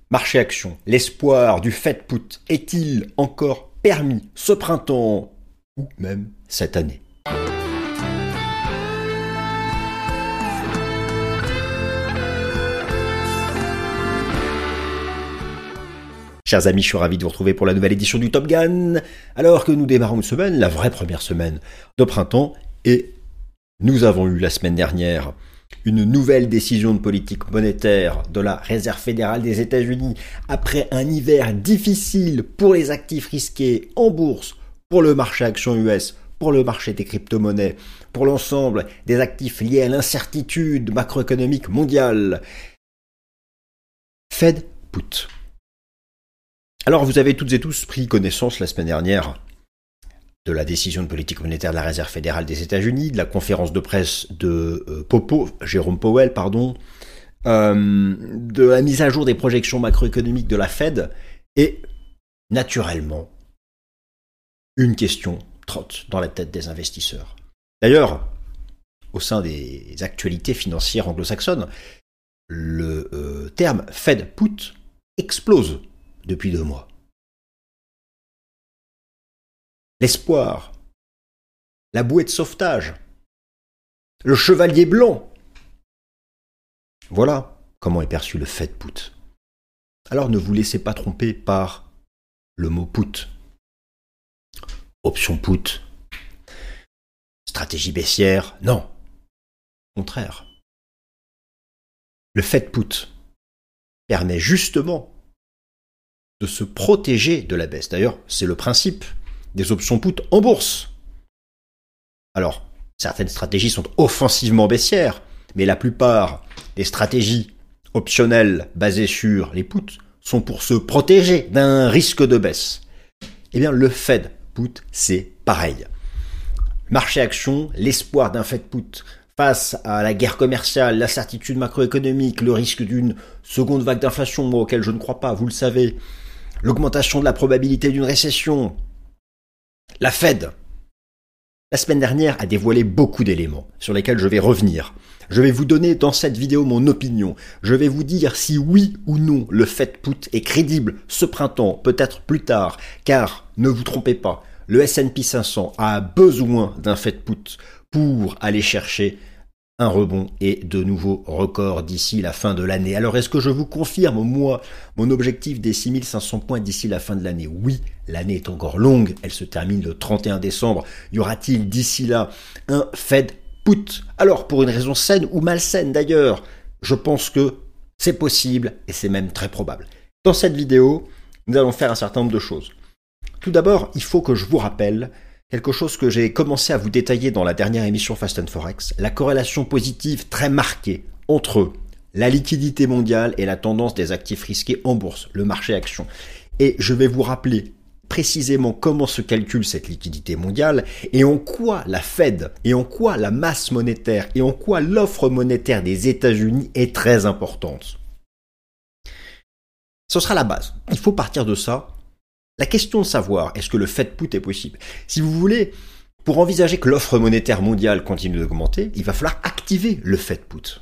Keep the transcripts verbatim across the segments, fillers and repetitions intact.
Marché action, l'espoir du Fed put est-il encore permis ce printemps ou même cette année? Chers amis, je suis ravi de vous retrouver pour la nouvelle édition du Top Gun. Alors que nous démarrons une semaine, la vraie première semaine de printemps, et nous avons eu la semaine dernière une nouvelle décision de politique monétaire de la Réserve fédérale des États-Unis après un hiver difficile pour les actifs risqués en bourse, pour le marché action U S, pour le marché des crypto-monnaies, pour l'ensemble des actifs liés à l'incertitude macroéconomique mondiale. Fed put. Alors vous avez toutes et tous pris connaissance la semaine dernière de la décision de politique monétaire de la Réserve fédérale des États-Unis, de la conférence de presse de euh, Popo, Jérôme Powell, pardon, euh, de la mise à jour des projections macroéconomiques de la Fed, et naturellement, une question trotte dans la tête des investisseurs. D'ailleurs, au sein des actualités financières anglo-saxonnes, le euh, terme Fed put explose depuis deux mois. L'espoir, la bouée de sauvetage, le chevalier blanc. Voilà comment est perçu le Fed put. Alors ne vous laissez pas tromper par le mot put. Option put. Stratégie baissière, non. Au contraire. Le Fed put permet justement de se protéger de la baisse. D'ailleurs, c'est le principe des options put en bourse. Alors, certaines stratégies sont offensivement baissières, mais la plupart des stratégies optionnelles basées sur les puts sont pour se protéger d'un risque de baisse. Eh bien, le Fed put, c'est pareil. Marché action, l'espoir d'un Fed put face à la guerre commerciale, l'incertitude macroéconomique, le risque d'une seconde vague d'inflation, moi auquel je ne crois pas, vous le savez, l'augmentation de la probabilité d'une récession. La Fed, la semaine dernière, a dévoilé beaucoup d'éléments sur lesquels je vais revenir. Je vais vous donner dans cette vidéo mon opinion. Je vais vous dire si oui ou non le Fed put est crédible ce printemps, peut-être plus tard, car ne vous trompez pas, le S and P cinq cents a besoin d'un Fed put pour aller chercher un rebond et de nouveaux records d'ici la fin de l'année. Alors, est-ce que je vous confirme, moi, mon objectif des six mille cinq cents points d'ici la fin de l'année? Oui, l'année est encore longue, elle se termine le trente et un décembre. Y aura-t-il d'ici là un Fed put? Alors, pour une raison saine ou malsaine d'ailleurs, je pense que c'est possible et c'est même très probable. Dans cette vidéo, nous allons faire un certain nombre de choses. Tout d'abord, il faut que je vous rappelle quelque chose que j'ai commencé à vous détailler dans la dernière émission Fast and Forex, la corrélation positive très marquée entre la liquidité mondiale et la tendance des actifs risqués en bourse, le marché action. Et je vais vous rappeler précisément comment se calcule cette liquidité mondiale et en quoi la Fed, et en quoi la masse monétaire, et en quoi l'offre monétaire des États-Unis est très importante. Ce sera la base. Il faut partir de ça. La question de savoir est-ce que le Fed put est possible. Si vous voulez, pour envisager que l'offre monétaire mondiale continue d'augmenter, il va falloir activer le Fed put.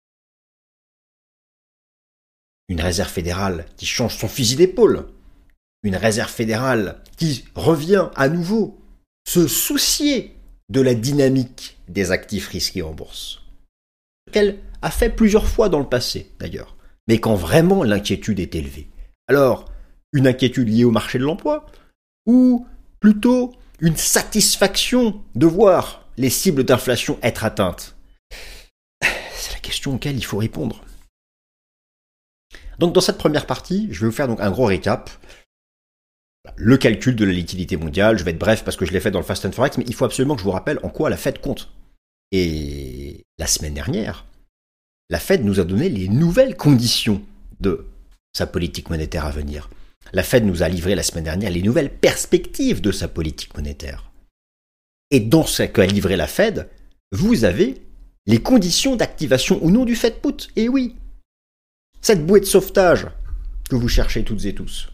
Une réserve fédérale qui change son fusil d'épaule. Une réserve fédérale qui revient à nouveau se soucier de la dynamique des actifs risqués en bourse. Ce qu'elle a fait plusieurs fois dans le passé, d'ailleurs. Mais quand vraiment l'inquiétude est élevée. Alors, une inquiétude liée au marché de l'emploi, ou plutôt une satisfaction de voir les cibles d'inflation être atteintes? C'est la question auquel il faut répondre. Donc dans cette première partie, je vais vous faire donc un gros récap. Le calcul de la liquidité mondiale, je vais être bref parce que je l'ai fait dans le Fast and Forex, mais il faut absolument que je vous rappelle en quoi la Fed compte. Et la semaine dernière, la Fed nous a donné les nouvelles conditions de sa politique monétaire à venir. La Fed nous a livré la semaine dernière les nouvelles perspectives de sa politique monétaire. Et dans ce qu'a livré la Fed, vous avez les conditions d'activation ou non du Fed put. Et oui, cette bouée de sauvetage que vous cherchez toutes et tous.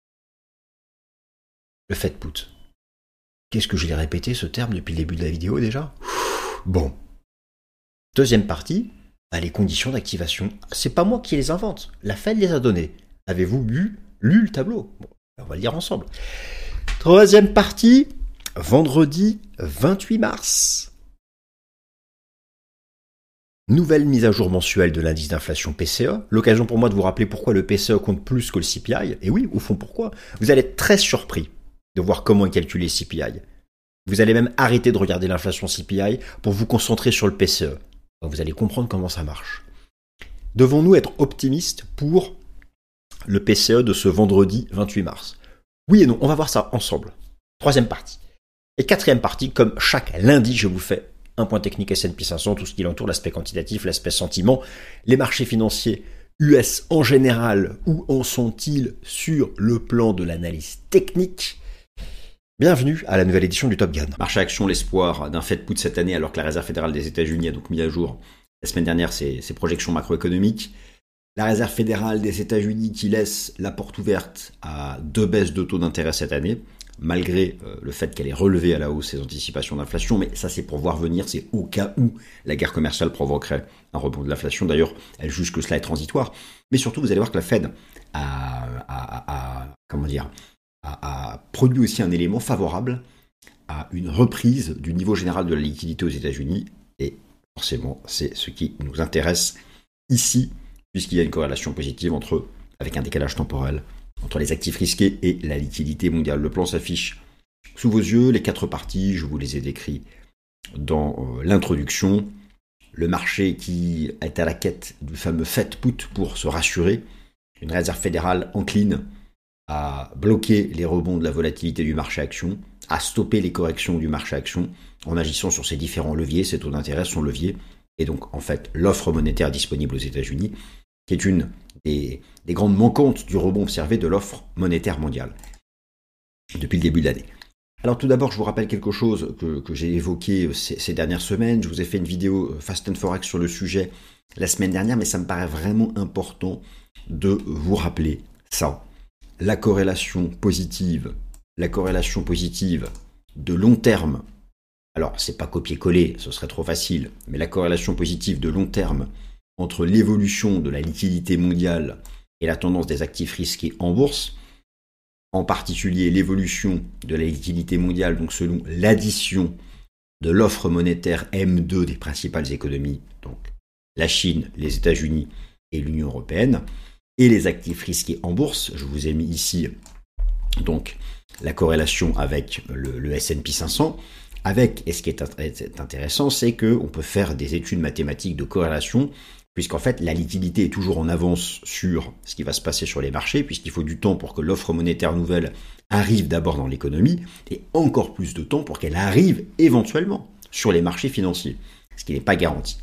Le Fed put. Qu'est-ce que je l'ai répété ce terme depuis le début de la vidéo déjà? Bon. Deuxième partie, bah, les conditions d'activation. C'est pas moi qui les invente. La Fed les a données. Avez-vous lu, lu le tableau? Bon, on va le lire ensemble. Troisième partie, vendredi vingt-huit mars. Nouvelle mise à jour mensuelle de l'indice d'inflation P C E. L'occasion pour moi de vous rappeler pourquoi le P C E compte plus que le C P I. Et oui, au fond, pourquoi? Vous allez être très surpris de voir comment est calculé le C P I. Vous allez même arrêter de regarder l'inflation C P I pour vous concentrer sur le P C E. Donc vous allez comprendre comment ça marche. Devons-nous être optimistes pour le P C E de ce vendredi vingt-huit mars? Oui et non, on va voir ça ensemble. Troisième partie. Et quatrième partie, comme chaque lundi, je vous fais un point technique S and P cinq cents, tout ce qui l'entoure, l'aspect quantitatif, l'aspect sentiment, les marchés financiers U S en général, où en sont-ils sur le plan de l'analyse technique? Bienvenue à la nouvelle édition du Top Gun. Marché action, l'espoir d'un Fed put cette année, alors que la Réserve fédérale des États-Unis a donc mis à jour la semaine dernière ses, ses projections macroéconomiques. La Réserve fédérale des États-Unis qui laisse la porte ouverte à deux baisses de taux d'intérêt cette année, malgré euh, le fait qu'elle ait relevé à la hausse ses anticipations d'inflation, mais ça c'est pour voir venir, c'est au cas où la guerre commerciale provoquerait un rebond de l'inflation. D'ailleurs, elle juge que cela est transitoire. Mais surtout, vous allez voir que la Fed a, a, a, a comment dire, a, a produit aussi un élément favorable à une reprise du niveau général de la liquidité aux États-Unis, et forcément, c'est ce qui nous intéresse ici, puisqu'il y a une corrélation positive entre eux, avec un décalage temporel, entre les actifs risqués et la liquidité mondiale. Le plan s'affiche sous vos yeux, les quatre parties, je vous les ai décrits dans euh, l'introduction. Le marché qui est à la quête du fameux Fed put pour se rassurer, une réserve fédérale encline à bloquer les rebonds de la volatilité du marché action, à stopper les corrections du marché action en agissant sur ces différents leviers, ces taux d'intérêt, son levier, et donc en fait l'offre monétaire disponible aux États-Unis, qui est une des, des grandes manquantes du rebond observé de l'offre monétaire mondiale depuis le début de l'année. Alors tout d'abord, je vous rappelle quelque chose que, que j'ai évoqué ces, ces dernières semaines. Je vous ai fait une vidéo Fast and Forex sur le sujet la semaine dernière, mais ça me paraît vraiment important de vous rappeler ça. La corrélation positive, la corrélation positive de long terme, alors c'est pas copier-coller, ce serait trop facile, mais la corrélation positive de long terme entre l'évolution de la liquidité mondiale et la tendance des actifs risqués en bourse, en particulier l'évolution de la liquidité mondiale, donc selon l'addition de l'offre monétaire M deux des principales économies, donc la Chine, les États-Unis et l'Union européenne, et les actifs risqués en bourse. Je vous ai mis ici donc la corrélation avec le, le S and P cinq cents, avec, et ce qui est intéressant, c'est qu'on peut faire des études mathématiques de corrélation, puisqu'en fait, la liquidité est toujours en avance sur ce qui va se passer sur les marchés, puisqu'il faut du temps pour que l'offre monétaire nouvelle arrive d'abord dans l'économie, et encore plus de temps pour qu'elle arrive éventuellement sur les marchés financiers, ce qui n'est pas garanti.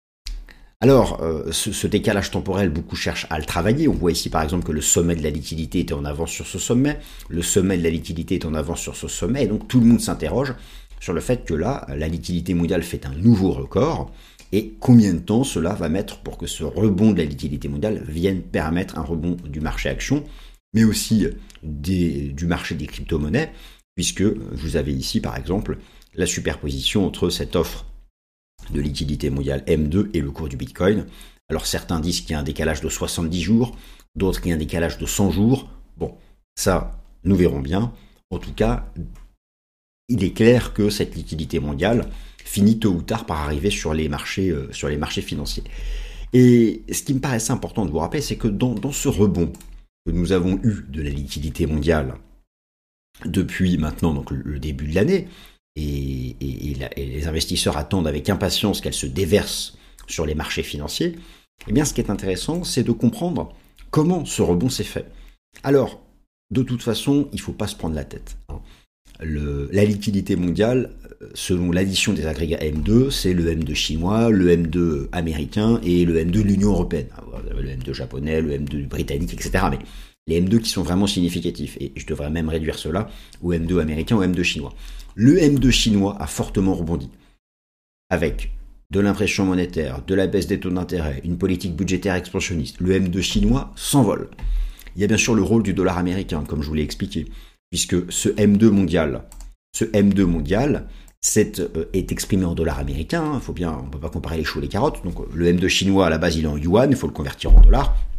Alors, euh, ce, ce décalage temporel, beaucoup cherchent à le travailler. On voit ici par exemple que le sommet de la liquidité était en avance sur ce sommet, le sommet de la liquidité est en avance sur ce sommet, et donc tout le monde s'interroge sur le fait que là, la liquidité mondiale fait un nouveau record, et combien de temps cela va mettre pour que ce rebond de la liquidité mondiale vienne permettre un rebond du marché action, mais aussi des, du marché des crypto-monnaies, puisque vous avez ici par exemple la superposition entre cette offre de liquidité mondiale M deux et le cours du Bitcoin. Alors certains disent qu'il y a un décalage de soixante-dix jours, d'autres qu'il y a un décalage de cent jours. Bon, ça, nous verrons bien. En tout cas, il est clair que cette liquidité mondiale finit tôt ou tard par arriver sur les marchés, euh, sur les marchés financiers. Et ce qui me paraissait important de vous rappeler, c'est que dans, dans ce rebond que nous avons eu de la liquidité mondiale depuis maintenant donc le, le début de l'année, et, et, et, la, et les investisseurs attendent avec impatience qu'elle se déverse sur les marchés financiers, eh bien ce qui est intéressant, c'est de comprendre comment ce rebond s'est fait. Alors, de toute façon, il ne faut pas se prendre la tête. Hein. Le, la liquidité mondiale, selon l'addition des agrégats M deux, c'est le M deux chinois, le M deux américain et le M deux de l'Union européenne. Le M deux japonais, le M deux britannique, et cetera. Mais les M deux qui sont vraiment significatifs. Et je devrais même réduire cela au M deux américain, au M deux chinois. Le M deux chinois a fortement rebondi. Avec de l'impression monétaire, de la baisse des taux d'intérêt, une politique budgétaire expansionniste. Le M deux chinois s'envole. Il y a bien sûr le rôle du dollar américain, comme je vous l'ai expliqué. Puisque ce M deux mondial, ce M deux mondial c'est, euh, est exprimé en dollars américains, hein, faut bien, on ne peut pas comparer les choux et les carottes, donc le M deux chinois à la base il est en yuan, il faut le convertir en dollars,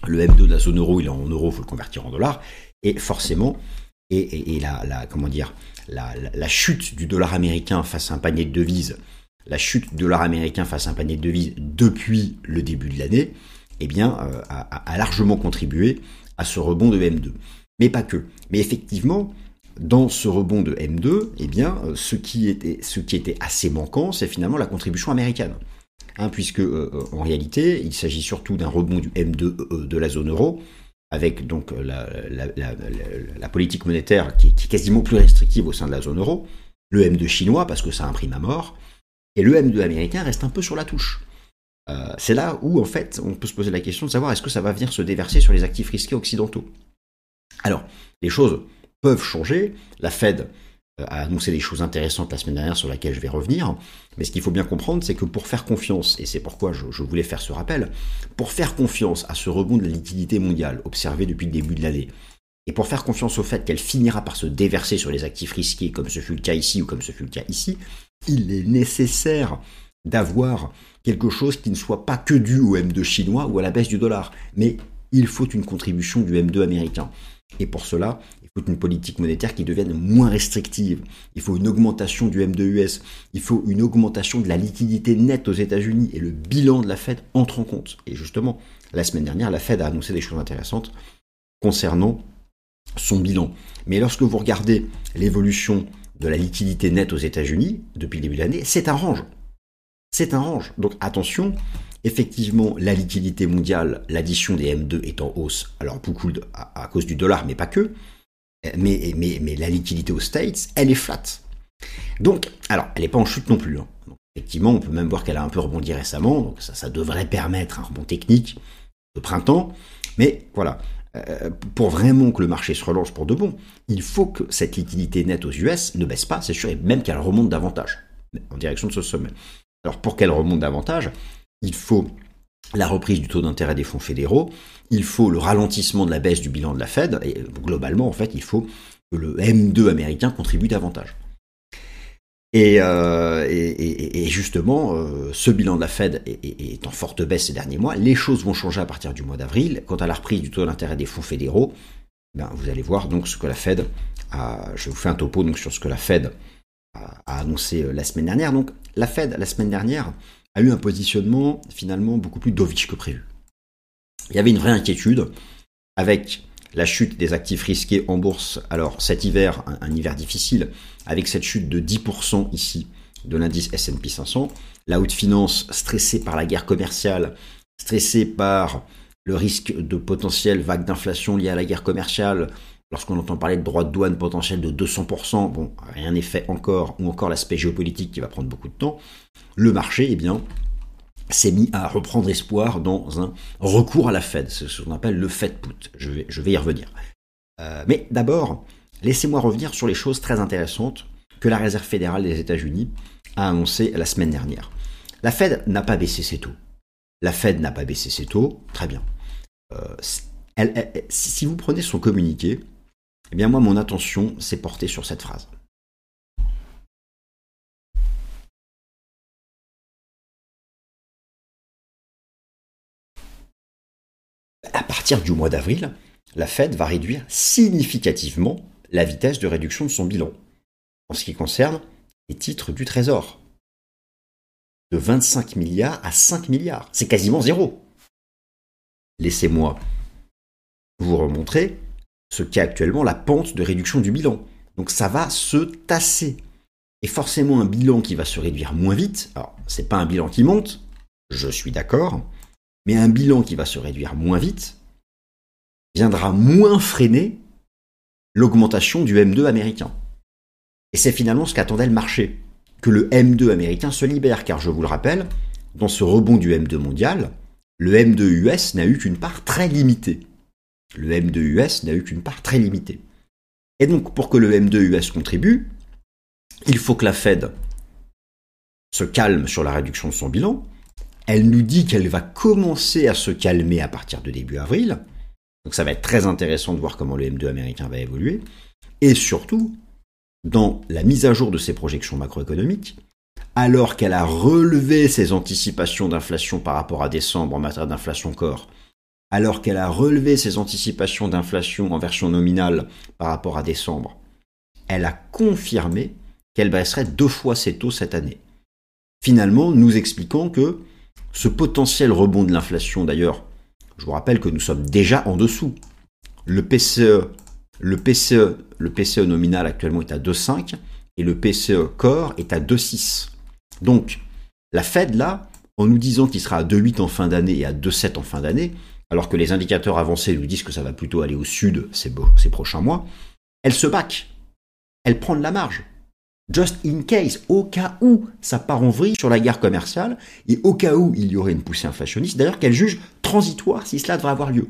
Le M deux de la zone euro, il est en euros, il faut le convertir en dollars. Et forcément, et, et, et la, la, comment dire, la, la, la chute du dollar américain face à un panier de devises, la chute du dollar américain face à un panier de devises depuis le début de l'année, eh bien, euh, a, a largement contribué à ce rebond de M deux. Mais pas que. Mais effectivement, dans ce rebond de M deux, eh bien, euh, ce qui était, ce qui était assez manquant, c'est finalement la contribution américaine. Hein, puisque, euh, en réalité, il s'agit surtout d'un rebond du M deux euh, de la zone euro, avec donc la, la, la, la, la politique monétaire qui est, qui est quasiment plus restrictive au sein de la zone euro, le M deux chinois, parce que ça imprime à mort, et le M deux américain reste un peu sur la touche. Euh, c'est là où, en fait, on peut se poser la question de savoir est-ce que ça va venir se déverser sur les actifs risqués occidentaux. Alors, les choses peuvent changer. La Fed a annoncé des choses intéressantes la semaine dernière sur laquelle je vais revenir. Mais ce qu'il faut bien comprendre, c'est que pour faire confiance, et c'est pourquoi je, je voulais faire ce rappel, pour faire confiance à ce rebond de la liquidité mondiale observé depuis le début de l'année, et pour faire confiance au fait qu'elle finira par se déverser sur les actifs risqués, comme ce fut le cas ici ou comme ce fut le cas ici, il est nécessaire d'avoir quelque chose qui ne soit pas que dû au M deux chinois ou à la baisse du dollar, mais il faut une contribution du M deux américain. Et pour cela, il faut une politique monétaire qui devienne moins restrictive. Il faut une augmentation du M deux U S. Il faut une augmentation de la liquidité nette aux États-Unis. Et le bilan de la Fed entre en compte. Et justement, la semaine dernière, la Fed a annoncé des choses intéressantes concernant son bilan. Mais lorsque vous regardez l'évolution de la liquidité nette aux États-Unis depuis le début de l'année, c'est un range. C'est un range. Donc attention, effectivement, la liquidité mondiale, l'addition des M deux est en hausse. Alors beaucoup de, à, à cause du dollar, mais pas que. Mais, mais, mais la liquidité aux States, elle est flat. Donc, alors, elle n'est pas en chute non plus. Hein. Donc, effectivement, on peut même voir qu'elle a un peu rebondi récemment. Donc ça, ça devrait permettre un rebond technique de printemps. Mais voilà, euh, pour vraiment que le marché se relance pour de bon, il faut que cette liquidité nette aux U S ne baisse pas, c'est sûr, et même qu'elle remonte davantage en direction de ce sommet. Alors pour qu'elle remonte davantage, il faut la reprise du taux d'intérêt des fonds fédéraux, il faut le ralentissement de la baisse du bilan de la Fed, et globalement, en fait, il faut que le M deux américain contribue davantage. Et, euh, et, et, et justement, euh, ce bilan de la Fed est, est, est en forte baisse ces derniers mois. Les choses vont changer à partir du mois d'avril. Quant à la reprise du taux d'intérêt des fonds fédéraux, ben, vous allez voir donc ce que la Fed a, je vous fais un topo donc sur ce que la Fed a, a annoncé la semaine dernière. Donc, la Fed, la semaine dernière, a eu un positionnement finalement beaucoup plus dovish que prévu. Il y avait une vraie inquiétude avec la chute des actifs risqués en bourse. Alors cet hiver, un, un hiver difficile, avec cette chute de dix pour cent ici de l'indice S and P cinq cents, la haute finance stressée par la guerre commerciale, stressée par le risque de potentielle vague d'inflation liée à la guerre commerciale, lorsqu'on entend parler de droits de douane potentiels de deux cents pour cent, bon, rien n'est fait encore, ou encore l'aspect géopolitique qui va prendre beaucoup de temps, le marché, eh bien, s'est mis à reprendre espoir dans un recours à la Fed, c'est ce qu'on appelle le Fed put. Je vais, je vais y revenir. Euh, mais d'abord, laissez-moi revenir sur les choses très intéressantes que la Réserve fédérale des États-Unis a annoncées la semaine dernière. La Fed n'a pas baissé ses taux. La Fed n'a pas baissé ses taux, très bien. Euh, elle, elle, si vous prenez son communiqué, eh bien moi, mon attention s'est portée sur cette phrase. À partir du mois d'avril, la Fed va réduire significativement la vitesse de réduction de son bilan en ce qui concerne les titres du Trésor. De vingt-cinq milliards à cinq milliards. C'est quasiment zéro. Laissez-moi vous remontrer ce qu'est actuellement la pente de réduction du bilan. Donc ça va se tasser. Et forcément un bilan qui va se réduire moins vite, alors c'est pas un bilan qui monte, je suis d'accord, mais un bilan qui va se réduire moins vite viendra moins freiner l'augmentation du M deux américain. Et c'est finalement ce qu'attendait le marché, que le M deux américain se libère, car je vous le rappelle, dans ce rebond du M deux mondial, le M deux U S n'a eu qu'une part très limitée. Le M deux U S n'a eu qu'une part très limitée. Et donc, pour que le M deux U S contribue, il faut que la Fed se calme sur la réduction de son bilan. Elle nous dit qu'elle va commencer à se calmer à partir de début avril. Donc ça va être très intéressant de voir comment le M deux américain va évoluer. Et surtout, dans la mise à jour de ses projections macroéconomiques, alors qu'elle a relevé ses anticipations d'inflation par rapport à décembre en matière d'inflation corps alors qu'elle a relevé ses anticipations d'inflation en version nominale par rapport à décembre, elle a confirmé qu'elle baisserait deux fois ses taux cette année. Finalement, nous expliquant que ce potentiel rebond de l'inflation, d'ailleurs, je vous rappelle que nous sommes déjà en dessous. Le P C E, le P C E, le P C E nominal actuellement est à deux virgule cinq et le P C E core est à deux virgule six. Donc, la Fed, là, en nous disant qu'il sera à deux virgule huit en fin d'année et à deux virgule sept en fin d'année, alors que les indicateurs avancés nous disent que ça va plutôt aller au sud ces, beaux, ces prochains mois, elle se back. Elle prend de la marge. Just in case, au cas où ça part en vrille sur la guerre commerciale, et au cas où il y aurait une poussée inflationniste, d'ailleurs qu'elle juge transitoire si cela devrait avoir lieu.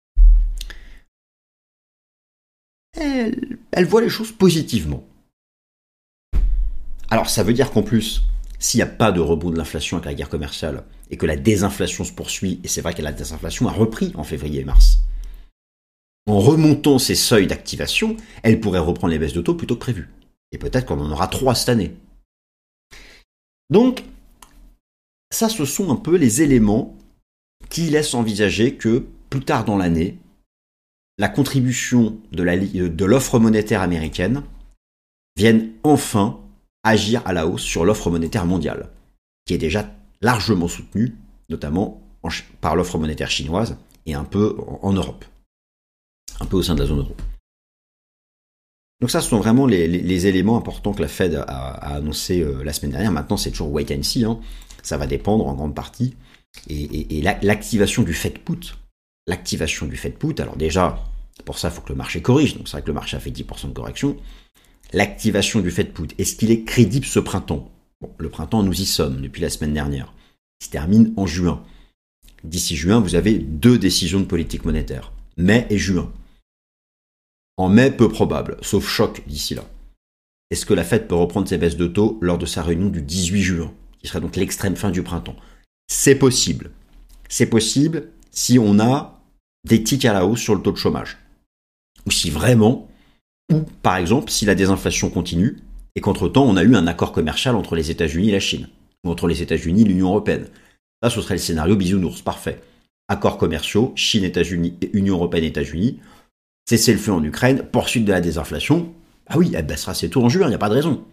Elle, elle voit les choses positivement. Alors ça veut dire qu'en plus, s'il n'y a pas de rebond de l'inflation avec la guerre commerciale, et que la désinflation se poursuit, et c'est vrai que la désinflation a repris en février et mars, en remontant ces seuils d'activation, elle pourrait reprendre les baisses de taux plutôt que prévu. Et peut-être qu'on en aura trois cette année. Donc, ça, ce sont un peu les éléments qui laissent envisager que, plus tard dans l'année, la contribution de, la, de l'offre monétaire américaine vienne enfin agir à la hausse sur l'offre monétaire mondiale, qui est déjà largement soutenue, notamment en, par l'offre monétaire chinoise et un peu en, en Europe, un peu au sein de la zone euro. Donc ça, ce sont vraiment les, les, les éléments importants que la Fed a, a annoncé euh, la semaine dernière. Maintenant, c'est toujours wait and see. Hein. Ça va dépendre en grande partie. Et, et, et la, l'activation du Fed put. L'activation du Fed put. Alors déjà, pour ça, il faut que le marché corrige. Donc c'est vrai que le marché a fait dix pour cent de correction. L'activation du Fed put, est-ce qu'il est crédible ce printemps? Bon, le printemps, nous y sommes depuis la semaine dernière. Il se termine en juin. D'ici juin, vous avez deux décisions de politique monétaire. Mai et juin. En mai, peu probable, sauf choc d'ici là. Est-ce que la Fed peut reprendre ses baisses de taux lors de sa réunion du dix-huit juin, qui serait donc l'extrême fin du printemps? C'est possible. C'est possible si on a des tics à la hausse sur le taux de chômage. Ou si vraiment, ou par exemple, si la désinflation continue et qu'entre-temps, on a eu un accord commercial entre les États-Unis et la Chine, ou entre les États-Unis et l'Union européenne. Là, ce serait le scénario bisounours, parfait. Accords commerciaux, Chine, États-Unis, Union européenne, États-Unis. Cesser le feu en Ukraine, poursuite de la désinflation. Ah oui, elle baissera ses taux en juin, il n'y a pas de raison.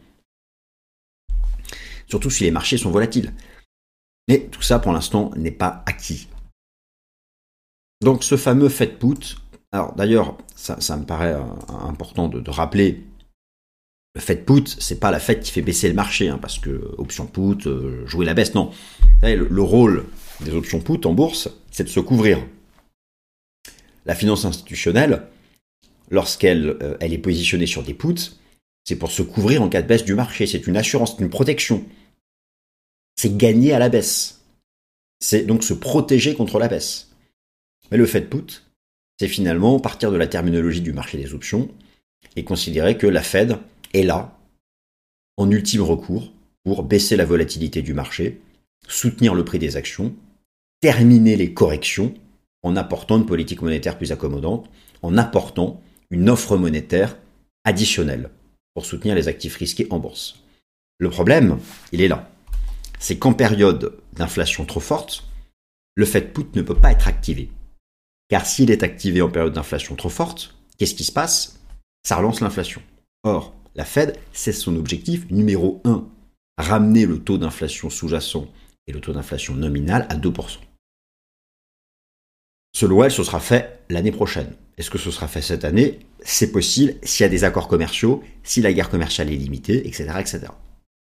Surtout si les marchés sont volatiles. Mais tout ça, pour l'instant, n'est pas acquis. Donc ce fameux Fed put, alors d'ailleurs, ça, ça me paraît euh, important de, de rappeler, le Fed put, c'est pas la Fed qui fait baisser le marché, hein, parce que option put, euh, jouer la baisse, non. Vous savez, le, le rôle des options put en bourse, c'est de se couvrir. La finance institutionnelle, lorsqu'elle euh, elle est positionnée sur des puts, c'est pour se couvrir en cas de baisse du marché. C'est une assurance, c'est une protection. C'est gagner à la baisse. C'est donc se protéger contre la baisse. Mais le Fed put, c'est finalement partir de la terminologie du marché des options et considérer que la Fed est là, en ultime recours, pour baisser la volatilité du marché, soutenir le prix des actions, terminer les corrections en apportant une politique monétaire plus accommodante, en apportant une offre monétaire additionnelle pour soutenir les actifs risqués en bourse. Le problème, il est là. C'est qu'en période d'inflation trop forte, le Fed put ne peut pas être activé. Car s'il est activé en période d'inflation trop forte, qu'est-ce qui se passe? Ça relance l'inflation. Or, la Fed, c'est son objectif numéro un. Ramener le taux d'inflation sous-jacent et le taux d'inflation nominal à deux pour cent. Selon elle, ce sera fait l'année prochaine. Est-ce que ce sera fait cette année? C'est possible s'il y a des accords commerciaux, si la guerre commerciale est limitée, et cetera, et cetera.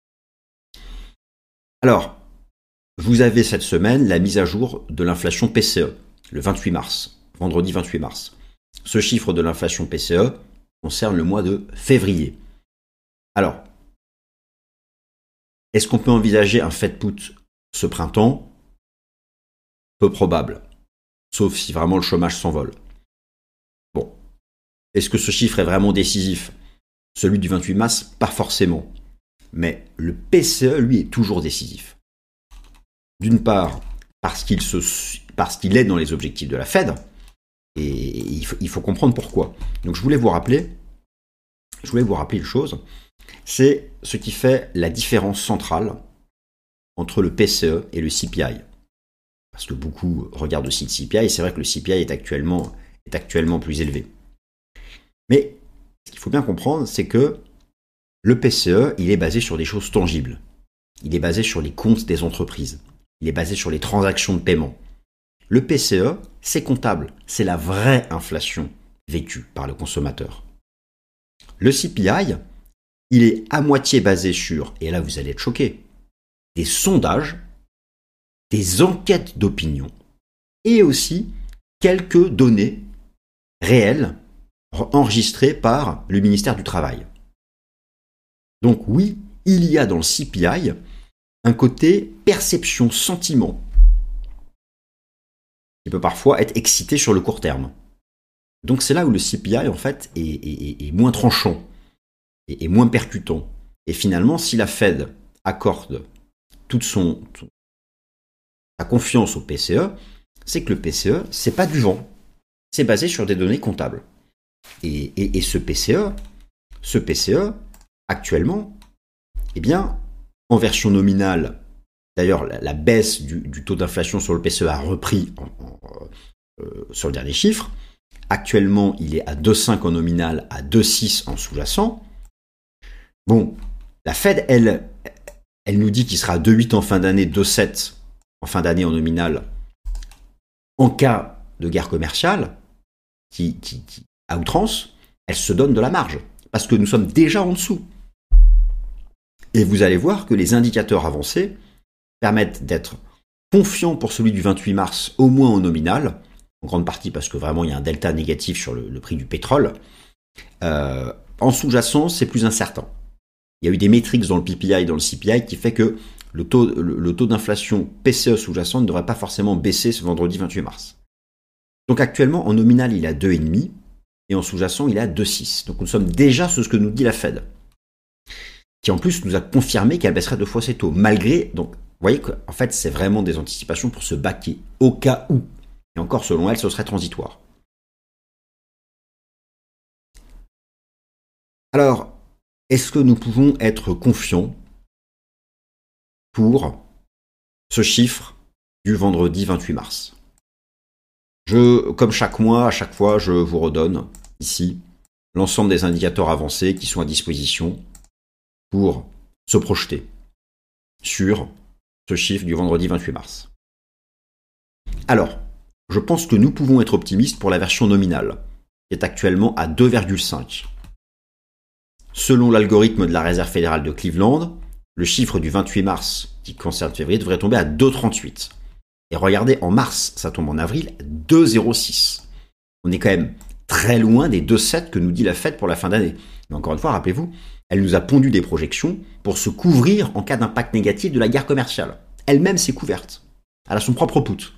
Alors, vous avez cette semaine la mise à jour de l'inflation P C E, le vingt-huit mars, vendredi vingt-huit mars. Ce chiffre de l'inflation P C E concerne le mois de février. Alors, est-ce qu'on peut envisager un Fed put ce printemps? Peu probable, sauf si vraiment le chômage s'envole. Bon, est-ce que ce chiffre est vraiment décisif? Celui du vingt-huit mars, pas forcément. Mais le P C E, lui, est toujours décisif. D'une part, parce qu'il, se, parce qu'il est dans les objectifs de la Fed, et il faut, il faut comprendre pourquoi. Donc je voulais vous rappeler, je voulais vous rappeler une chose, c'est ce qui fait la différence centrale entre le P C E et le C P I. parce que beaucoup regardent aussi le C P I, et c'est vrai que le C P I est actuellement, est actuellement plus élevé. Mais ce qu'il faut bien comprendre, c'est que le P C E, il est basé sur des choses tangibles. Il est basé sur les comptes des entreprises. Il est basé sur les transactions de paiement. Le P C E, c'est comptable. C'est la vraie inflation vécue par le consommateur. Le C P I, il est à moitié basé sur, et là vous allez être choqués, des sondages, des enquêtes d'opinion et aussi quelques données réelles enregistrées par le ministère du Travail. Donc oui, il y a dans le C P I un côté perception, sentiment, qui peut parfois être excité sur le court terme. Donc c'est là où le C P I en fait est, est, est moins tranchant, est, est moins percutant. Et finalement, si la Fed accorde toute son, tout, sa confiance au P C E, c'est que le P C E, c'est pas du vent. C'est basé sur des données comptables. Et, et, et ce P C E, ce P C E, actuellement, eh bien, en version nominale, d'ailleurs, la, la baisse du, du taux d'inflation sur le P C E a repris en, en, euh, sur le dernier chiffre. Actuellement, il est à deux virgule cinq en nominal, à deux virgule six en sous-jacent. Bon, la Fed, elle, elle nous dit qu'il sera à deux virgule huit en fin d'année, deux virgule sept en fin d'année en nominal, en cas de guerre commerciale, qui, qui, qui, à outrance, elle se donne de la marge, parce que nous sommes déjà en dessous. Et vous allez voir que les indicateurs avancés permettent d'être confiants pour celui du vingt-huit mars, au moins en nominal, en grande partie parce que vraiment il y a un delta négatif sur le, le prix du pétrole. Euh, en sous-jacent, c'est plus incertain. Il y a eu des métriques dans le P P I et dans le C P I qui fait que le taux, le, le taux d'inflation P C E sous-jacent ne devrait pas forcément baisser ce vendredi vingt-huit mars. Donc actuellement, en nominal, il est à deux virgule cinq et en sous-jacent, il est à deux virgule six. Donc nous sommes déjà sur ce que nous dit la Fed, qui en plus nous a confirmé qu'elle baisserait deux fois ses taux, malgré... Donc, vous voyez qu'en fait, c'est vraiment des anticipations pour se baquer, au cas où. Et encore, selon elle, ce serait transitoire. Alors, est-ce que nous pouvons être confiants pour ce chiffre du vendredi vingt-huit mars? Je, comme chaque mois, à chaque fois, je vous redonne ici l'ensemble des indicateurs avancés qui sont à disposition pour se projeter sur ce chiffre du vendredi vingt-huit mars. Alors, je pense que nous pouvons être optimistes pour la version nominale, qui est actuellement à deux virgule cinq. Selon l'algorithme de la Réserve fédérale de Cleveland, le chiffre du vingt-huit mars, qui concerne février, devrait tomber à deux virgule trente-huit. Et regardez, en mars, ça tombe en avril, deux virgule zéro six. On est quand même très loin des deux virgule sept que nous dit la Fed pour la fin d'année. Mais encore une fois, rappelez-vous, elle nous a pondu des projections pour se couvrir en cas d'impact négatif de la guerre commerciale. Elle-même s'est couverte. Elle a son propre put.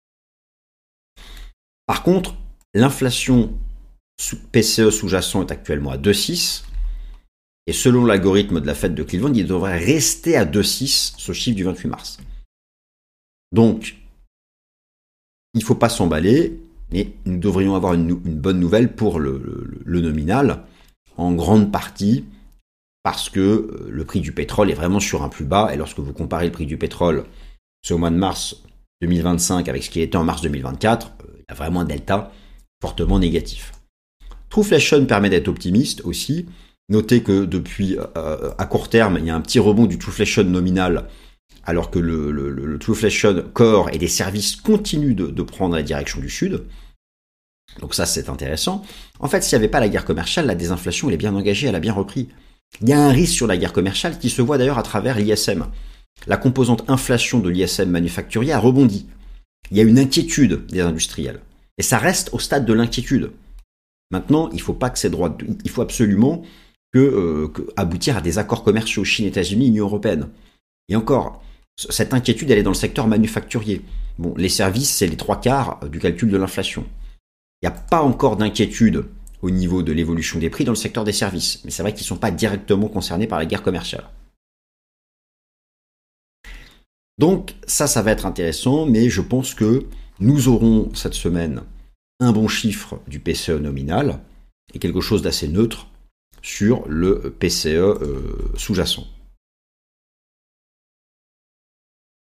Par contre, l'inflation P C E sous-jacent est actuellement à deux virgule six. Et selon l'algorithme de la Fed de Cleveland, il devrait rester à deux virgule six, ce chiffre du vingt-huit mars. Donc, il ne faut pas s'emballer, et nous devrions avoir une, une bonne nouvelle pour le, le, le nominal, en grande partie parce que le prix du pétrole est vraiment sur un plus bas, et lorsque vous comparez le prix du pétrole ce mois de mars deux mille vingt-cinq avec ce qu'il était en mars deux mille vingt-quatre, il y a vraiment un delta fortement négatif. Trueflation permet d'être optimiste aussi. Notez que depuis, euh, à court terme, il y a un petit rebond du Trueflation nominal, alors que le, le, le Trueflation Core et des services continuent de, de prendre la direction du sud. Donc ça, c'est intéressant. En fait, s'il n'y avait pas la guerre commerciale, la désinflation, elle est bien engagée, elle a bien repris. Il y a un risque sur la guerre commerciale qui se voit d'ailleurs à travers l'I S M. La composante inflation de l'I S M manufacturier a rebondi. Il y a une inquiétude des industriels. Et ça reste au stade de l'inquiétude. Maintenant, il faut pas que ces droits, de... il faut absolument que, euh, que aboutir à des accords commerciaux Chine, États-Unis, Union européenne. Et encore, cette inquiétude, elle est dans le secteur manufacturier. Bon, les services, c'est les trois quarts du calcul de l'inflation. Il n'y a pas encore d'inquiétude au niveau de l'évolution des prix dans le secteur des services. Mais c'est vrai qu'ils ne sont pas directement concernés par la guerre commerciale. Donc ça, ça va être intéressant, mais je pense que nous aurons cette semaine un bon chiffre du P C E nominal et quelque chose d'assez neutre sur le P C E euh, sous-jacent.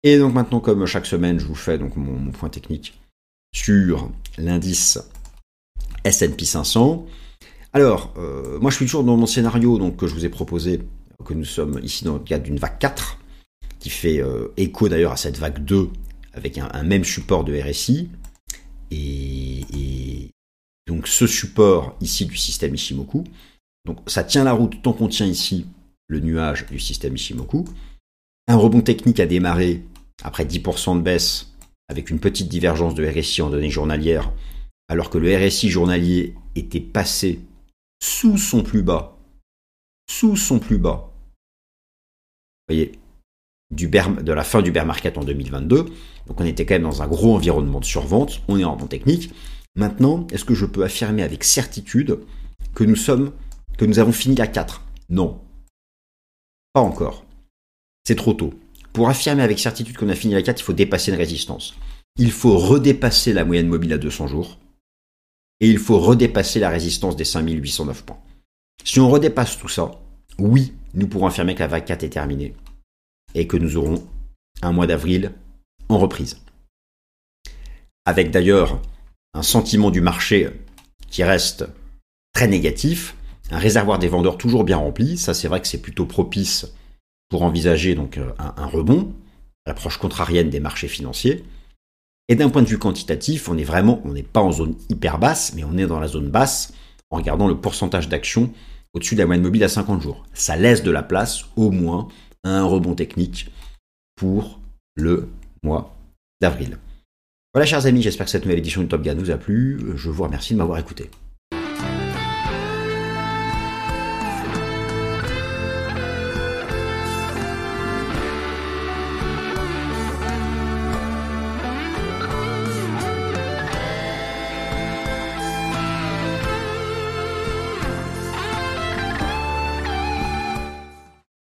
Et donc maintenant, comme chaque semaine, je vous fais donc mon, mon point technique sur l'indice S and P cinq cents. Alors, euh, moi je suis toujours dans mon scénario donc, que je vous ai proposé, que nous sommes ici dans le cadre d'une vague quatre, qui fait euh, écho d'ailleurs à cette vague deux, avec un, un même support de R S I. Et, et donc ce support ici du système Ichimoku, donc ça tient la route tant qu'on tient ici le nuage du système Ichimoku. Un rebond technique a démarré après dix pour cent de baisse, avec une petite divergence de R S I en données journalières, alors que le R S I journalier était passé sous son plus bas, sous son plus bas, vous voyez, du bear, de la fin du bear market en deux mille vingt-deux. Donc on était quand même dans un gros environnement de survente, on est en rebond technique. Maintenant, est-ce que je peux affirmer avec certitude que nous sommes, que nous avons fini la quatre? Non. Pas encore. C'est trop tôt. Pour affirmer avec certitude qu'on a fini la quatre, il faut dépasser une résistance. Il faut redépasser la moyenne mobile à deux cents jours. Et il faut redépasser la résistance des cinq mille huit cent neuf points. Si on redépasse tout ça, oui, nous pourrons affirmer que la vague quatre est terminée. Et que nous aurons un mois d'avril en reprise. Avec d'ailleurs un sentiment du marché qui reste très négatif, un réservoir des vendeurs toujours bien rempli, ça c'est vrai que c'est plutôt propice pour envisager donc un, un rebond, l'approche contrarienne des marchés financiers. Et d'un point de vue quantitatif, on est vraiment, on n'est pas en zone hyper basse, mais on est dans la zone basse en regardant le pourcentage d'actions au-dessus de la moyenne mobile à cinquante jours. Ça laisse de la place au moins à un rebond technique pour le mois d'avril. Voilà chers amis, j'espère que cette nouvelle édition du Top Gun vous a plu. Je vous remercie de m'avoir écouté.